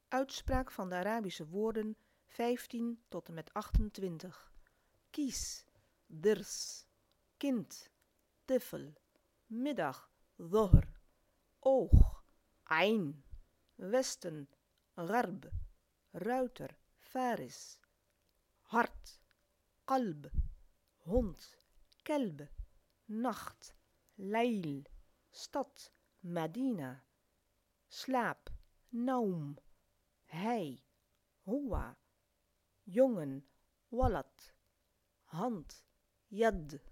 Uitspraak van de Arabische woorden 15 tot en met 28. Kies, dirs, kind, tifl, middag, dhuhr, oog, ain, westen, gharb, ruiter, faris, hart, qalb, hond, kelb, nacht, layl, stad, Madina, slaap, naum, hij, huwa, jongen, walad, hand, yad,